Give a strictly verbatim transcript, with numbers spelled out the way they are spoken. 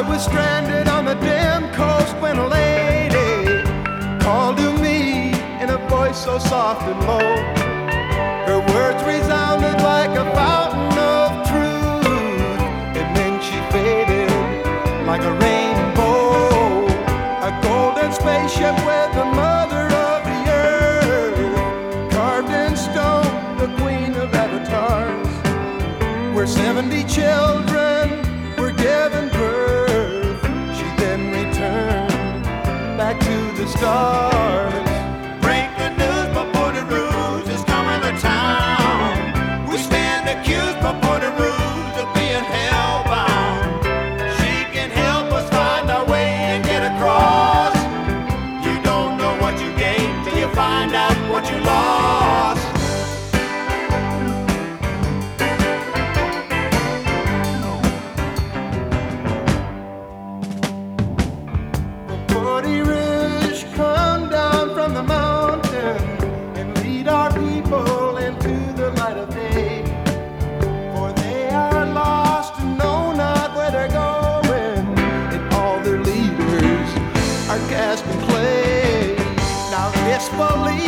was stranded on the dim coast when a lady called to me in a voice so soft and low. Her words resounded like a fountain of truth, and then she faded like a rainbow, a golden spaceship with the mother of the earth, carved in stone, the queen of avatars, where seventy children were given birth. She then returned back to the stars. Break the news, but Porter Rouge is coming to town. We stand accused by Porter Rouge of being hellbound. She can help us find our way and get across. You don't know what you gained till you find out what you lost. Porter Rouge, come down from the mountain and lead our people into the light of day. For they are lost and know not where they're going, and all their leaders are gasping clay. Now disbelief